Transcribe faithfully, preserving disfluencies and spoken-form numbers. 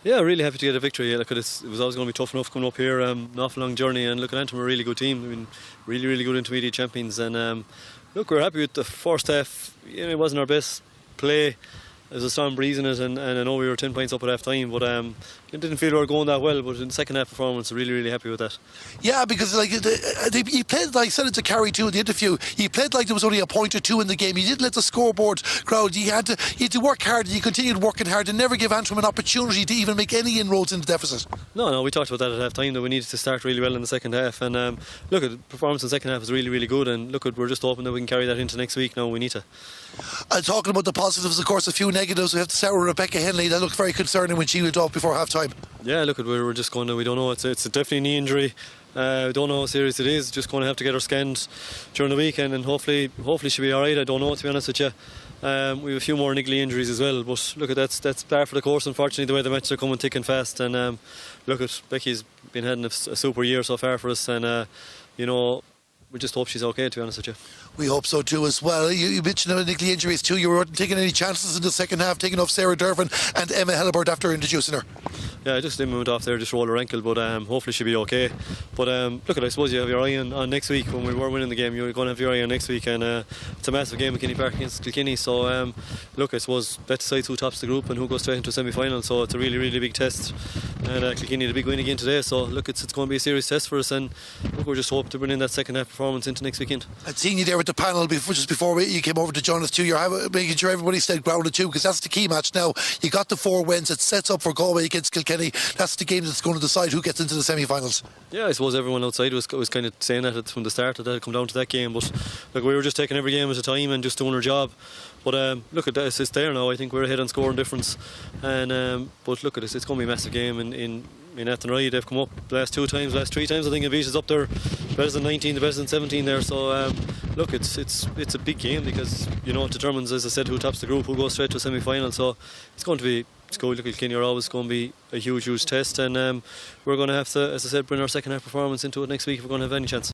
Yeah, really happy to get a victory. Yeah, look, it's, it was always going to be tough enough coming up here, um, an awful long journey, and look at Antrim, a really good team. I mean, really, really good intermediate champions, and um, look, we're happy with the first half. You know, it wasn't our best play. There was a strong breeze in it, and, and I know we were ten points up at half time, but um, it didn't feel we were going that well. But in the second half performance, really, really happy with that. Yeah, because like they, he played, like I said it to Carrie too in the interview, he played like there was only a point or two in the game. He didn't let the scoreboard crowd. He had to, he had to work hard, and he continued working hard and never give Antrim an opportunity to even make any inroads in the deficit. No, no, we talked about that at half time, that we needed to start really well in the second half. And um, look, at the performance in the second half was really, really good. And look, we're just hoping that we can carry that into next week now. We need to. Uh, talking about the positives, of course, a few negatives. We have to start with Rebecca Henley. That looked very concerning when she went off before half time. Yeah, look, we we're just going to, we don't know, it's, it's definitely a knee injury. Uh, we don't know how serious it is. Just going to have to get her scanned during the weekend, and hopefully hopefully she'll be alright. I don't know, to be honest with you. Um, we have a few more niggly injuries as well, but look, at that's that's par for the course, unfortunately, the way the matches are coming thick and fast. And um, look, at Becky's been having a, a super year so far for us, and uh, you know, we just hope she's okay, to be honest with you. We hope so too as well. You, you mentioned the niggly injuries too. You weren't taking any chances in the second half, taking off Sarah Dervin and Emma Hellibert after introducing her. Yeah, just Emma went off there, just rolled her ankle, but um, hopefully she'll be okay. But um, look, at I suppose you have your eye on, on next week. When we were winning the game, you're going to have your eye on next week, and uh, it's a massive game at Kenny Park against Kilkenny. So um, look, I suppose that decides who tops the group and who goes straight into a semi-final. So it's a really, really big test, and uh, Kilkenny had a big win again today. So look, it's it's going to be a serious test for us, and look, we're just hoping to bring in that second half performance into next weekend. I'd seen you there with the panel before, just before we, you came over to join us too. You're having, making sure everybody stayed grounded too, because that's the key match now. You got the four wins. It sets up for Galway against Kilkenny. That's the game that's going to decide who gets into the semi-finals. Yeah, I suppose everyone outside was was kind of saying that from the start, that it'd come down to that game. But look, we were just taking every game at a time and just doing our job. But um, look at this, it's there now. I think we're ahead on scoring difference. And um, but look at this, it's going to be a massive game in. in in Athenry. They've come up the last two times, last three times. I think Avita is up there, better than nineteen, the better than seventeen there. So um, look, it's it's it's a big game, because you know it determines, as I said, who tops the group, who goes straight to a semi-final. So it's going to be, it's going to look at Kilkenny are always going to be a huge, huge test, and um, we're going to have to, as I said, bring our second half performance into it next week if we're going to have any chance.